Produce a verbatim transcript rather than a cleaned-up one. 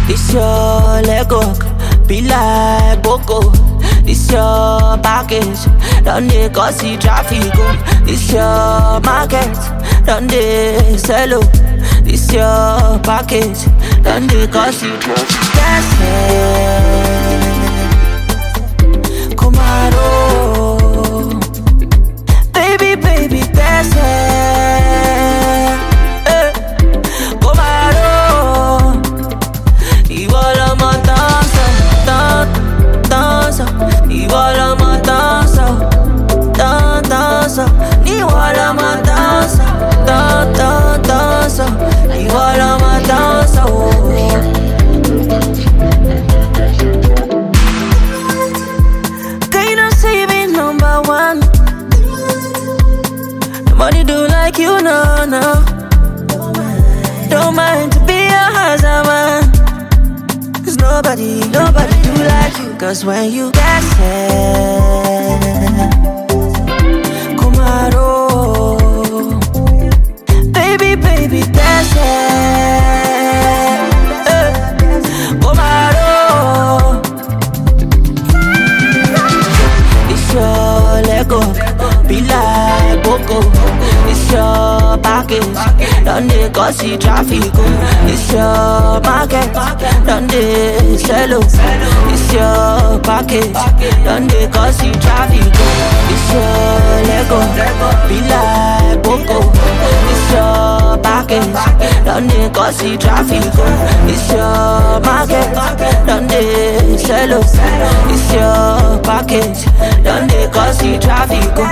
This your Lego, be like Boko. This your package, don't they cause the traffic? This your market, don't they sell it? This your package, don't they cause the traffic? That's it. Kumaro, baby, baby, that's it. Eh. Kumaro, igual a matanza, danza, igual a matanza, danza, igual a matanza, danza, igual a matanza. Can you not say me number one? Nobody do like you, no, no. Don't mind to be a hazard man. Cause nobody, nobody do like you. Cause when you dance it, Kumaro, baby, baby, dance it, eh, Kumaro. It's your Lego, be like Boko. It's your package, don't they cause the traffic? It's your market, don't they sell it? It's your package, don't they cause the traffic? It's your Lego, be like Boko. It's your package, don't they cause the traffic? It's your market, don't they sell it? It's your package, don't they cause the traffic?